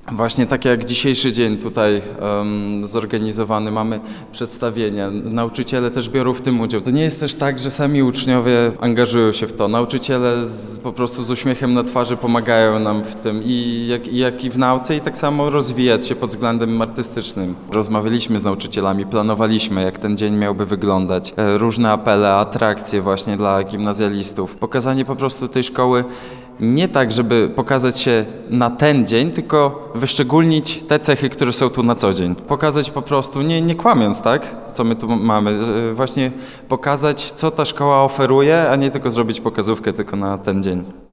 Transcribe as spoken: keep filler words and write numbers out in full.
Właśnie tak jak dzisiejszy dzień tutaj um, zorganizowany, mamy przedstawienia, nauczyciele też biorą w tym udział. To nie jest też tak, że sami uczniowie angażują się w to. Nauczyciele z, po prostu z uśmiechem na twarzy pomagają nam w tym i jak, i jak i w nauce, i tak samo rozwijać się pod względem artystycznym. Rozmawialiśmy z nauczycielami, planowaliśmy, jak ten dzień miałby wyglądać. E, różne apele, atrakcje właśnie dla gimnazjalistów. Pokazanie po prostu tej szkoły nie tak, żeby pokazać się na ten dzień, tylko wyszczególnić te cechy, które są tu na co dzień. Pokazać po prostu, nie, nie kłamiąc, tak, co my tu mamy, właśnie pokazać, co ta szkoła oferuje, a nie tylko zrobić pokazówkę tylko na ten dzień.